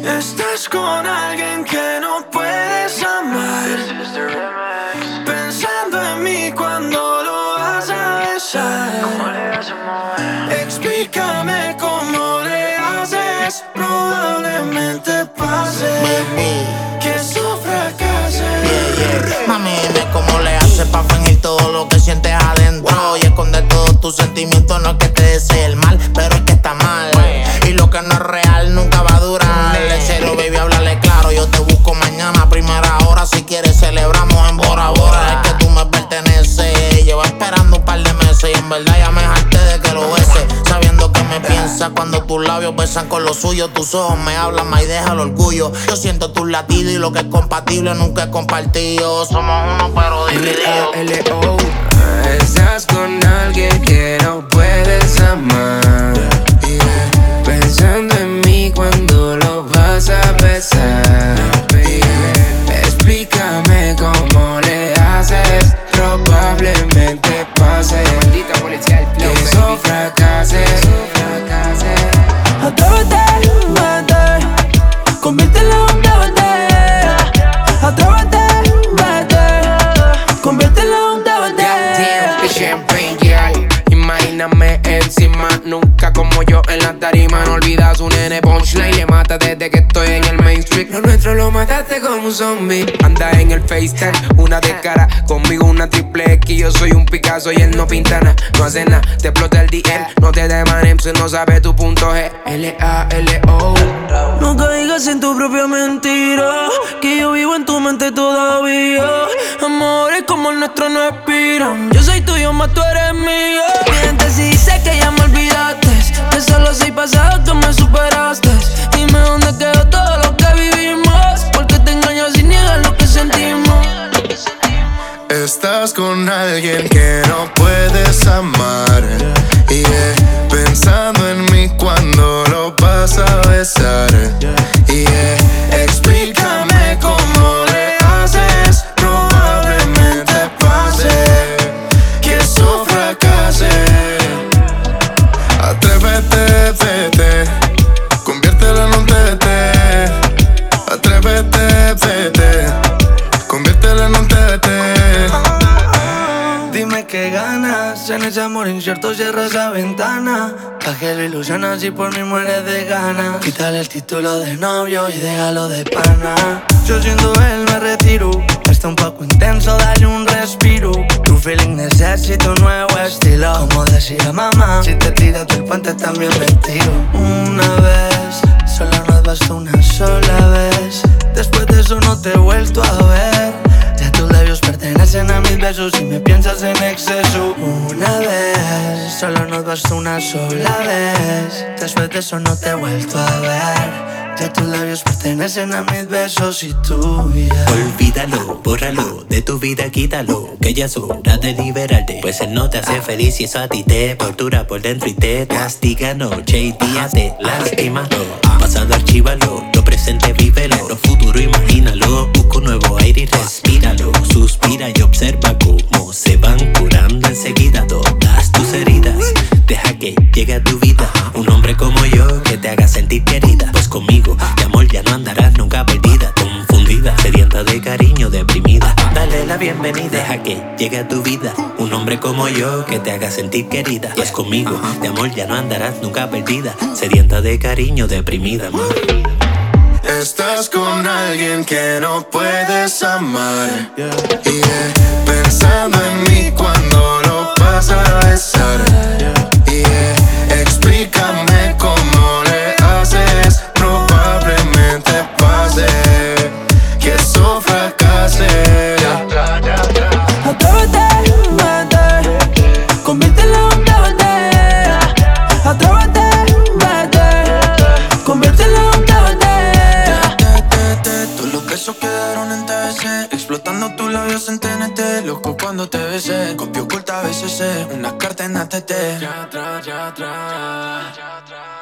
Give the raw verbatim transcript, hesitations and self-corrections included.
Estás con alguien que no puedes amar, pensando en mí cuando lo vas a besar. Explícame cómo le haces. Probablemente pase que eso fracase. Mami, dime cómo le haces pa' fingir todo lo que sientes adentro y esconder todos tus sentimientos. No es que te desee el mal, pero es que está mal. Y lo que no es real nunca va a durar. En serio, baby, háblale claro. Yo te busco mañana a primera hora. Si quieres celebramos en Bora Bora. Es que tú me perteneces. Llevo esperando un par de meses y en verdad ya me harté de que lo beses, sabiendo que me piensas cuando tus labios besan con los suyos. Tus ojos me hablan más y deja el orgullo. Yo siento tus latidos y lo que es compatible nunca es compartido. Somos uno pero divididos. L O Estás con alguien que no puedes amar, yeah. Pensando en mí cuando lo vas a besar, yeah. Explícame cómo le haces. Probablemente pase que eso fracase. Atrévete, vete, conviértelo en un debate. Atrévete, vete, conviértelo en un debate. Goddamn, champagne girl, imagíname encima. Nunca como yo en la tarima. No olvidas un nene punchline. Le mata desde que estoy en el Main Street. Lo nuestro lo mataste como un zombie. Anda en el FaceTime, una de cara. Conmigo una triple X. Yo soy un Picasso y él no pinta nada. No hace nada, te explota el D M. No te demanen si no sabes tu punto G. L A L O. No caigas en tu propia mentira, que yo vivo en tu mente todavía. Amores como el nuestro no expiran. Yo soy tuyo, más tú eres mío. Mientes si dice que ya me olvidaste, que solo soy pasado, tú me superaste. Dime dónde quedó todo lo que vivimos, porque te engañas y niegas lo que sentimos. Estás con alguien que no puedes amar, yeah. Pensando en mí cuando lo vas a besar, yeah. Explícame cómo le haces. Probablemente pase que eso fracase. Atrévete, vete, conviértelo en un tete. Atrévete, vete, conviértelo en un tete. Dime qué ganas, en ese amor incierto cierra esa ventana. Pa' que lo ilusionas y por mí mueres de ganas. Quítale el título de novio y déjalo de pana. Yo siendo él me retiro, está un poco intenso, dale un respiro. Tu feeling necesita un nuevo estilo. Como decía mamá, si te tiras del puente también me tiro. Una vez, solo nos basta una sola vez. Después de eso no te he vuelto a ver. Ya tus labios pertenecen a mis besos y me piensas en exceso. Una vez, solo nos basta una sola vez. Después de eso no te he vuelto a ver. Ya tus labios pertenecen a mis besos y tú ya. Olvídalo, bórralo, de tu vida quítalo, que ya es hora de liberarte. Pues él no te hace feliz y eso a ti te tortura por dentro y te castiga noche y día. Te lastima lo pasado, archívalo, lo presente vívelo, lo futuro imagínalo. Busca un nuevo aire y respíralo. Suspira y observa cómo se van curando enseguida todas tus heridas. Deja que llegue a tu vida un hombre como yo que te haga sentir querida. Pues conmigo, de amor ya no andarás nunca perdida, confundida, sedienta de cariño, deprimida. Dale la bienvenida, deja que llegue a tu vida un hombre como yo que te haga sentir querida. Pues conmigo, de amor ya no andarás nunca perdida, sedienta de cariño, deprimida, ma. Estás con alguien que no puedes amar, yeah. Pensando en mí cuando lo vas a besar, yeah. Explícame cómo le haces. Probablemente pase que eso fracase. Atrévete, vete, conviértelo en un debate. Atrévete, vete, conviértelo en un debate. Todos los besos quedaron en T V C, explotando tus labios en T N T. Loco cuando te besé, copio oculta a veces, unas cartas en A T T. Ya atrás, ya atrás, ya atrás.